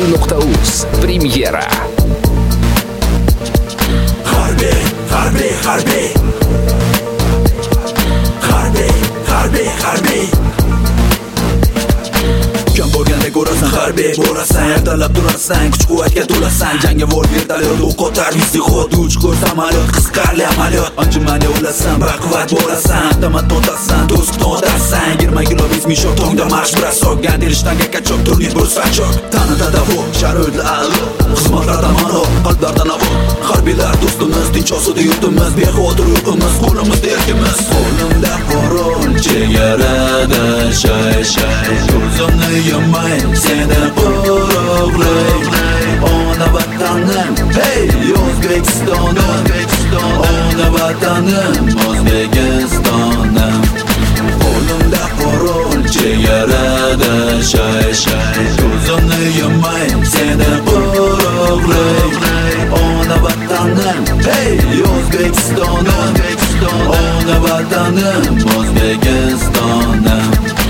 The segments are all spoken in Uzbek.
harbiy.uz premyera. Harbiy Kam bo'lganda ko'rasan harbiy bo'lasan, ertalab turasan, kuch-quvvatga to'lasan, jangovar vertolyot o'q otar, vistixod uch ko'r samolyot, qisqarli amaliyot, anjumanga o'lasan, baquvvat bo'lasan, avtomat to'tasan, to'siq to'tasan, 20 kilo mishok tongda marsh brasok, gandelishtanга kachok, turli bursachok, tanada bu sharoitli a'lo, xizmatlarda ma'no, qalblarda navo, harbiylar do'stimiz, tinch osudi yurtimiz, bexavotir uyqumiz, qo'limizda erkimiz, qo'limda qurol, chegarada shay, ko'zimni yumay, seni qo'riqlay, ona vatanim, hey, O'zbekistonim, ona vatanim, O'zbekistonim, qo'limda qurol, chegarada shay, ko'zimni yumay, seni qo'riqlay, ona vatanim, hey, O'zbekistonim, ona vatanim, O'zbekistonim.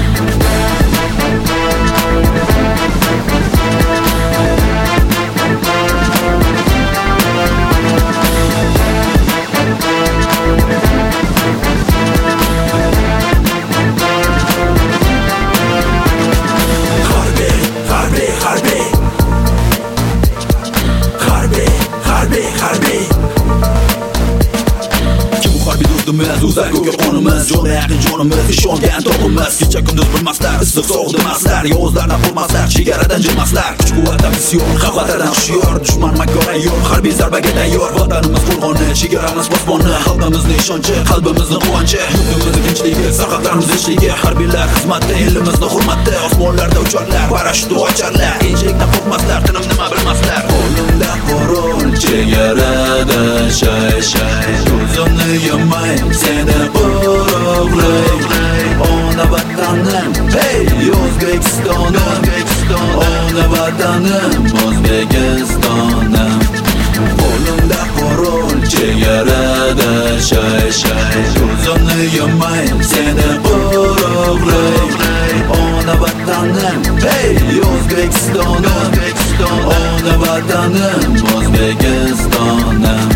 Uzak ko'kka qonimiz, jo'na yaqin jonimiz, ishongan tog'imiz, kecha kunduz bilmaslar, issiq sovuq demaslar, yovuzlardan qo'rqmaslar, chegaradan jilmaslar, kuch-quvvatdan bisyor, xavflardan hushyor, dushman makor ayyor, harbiy zarbaga tayyor, vatanimiz qo'rg'oni, chegaramiz posboni, xalqimizning ishonchi, qalbimizning quvonchi, yurtimizning tinchligi, sarhadlarimiz tinchligi, harbiylar xizmatda, elimizni hurmatda, osmonlarda ucharlar, parashyutni ocharlar, qiyinchilikdan qo'rqmaslar, tinim nima bilmaslar, qo'limda qurol, chegarada shay, ko'zimni yumay, seni qo'riqlay, ona vatanim, hey, O'zbekistonim, ona vatanim, O'zbekistonim, qo'limda qurol, chegarada shay, ko'zimni yumay, seni qo'riqlay, ona vatanim, hey, O'zbekistonim, ona vatanim, O'zbekistonim.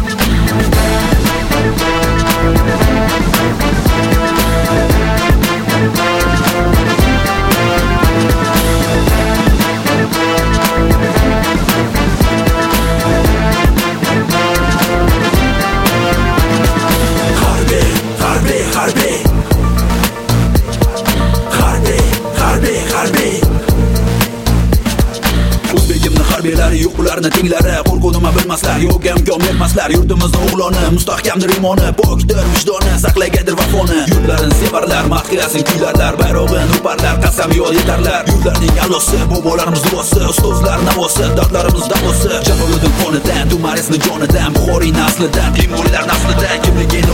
O'zbekimni harbiylari yo'q, ularni tinglari, qo'rquv nima bilmaslar, yo'q imkon bermaslar, yurtimizni o'g'loni, mustahkamdir imoni, pokdir vijdoni, saqlagadir vafoni, yurtlarini sevarlar, madhiyasin kuylarlar, bayrog'ini ruparlar, qasamyod yetarlar, yurtlarning a'losi, bobolarimiz duosi, ustozlar navosi, dardlarimiz davosi, Jaloliddin qonidan, Tumarisni jonidan, Buxoriy naslidan, Temuriylar naslidan, kimligini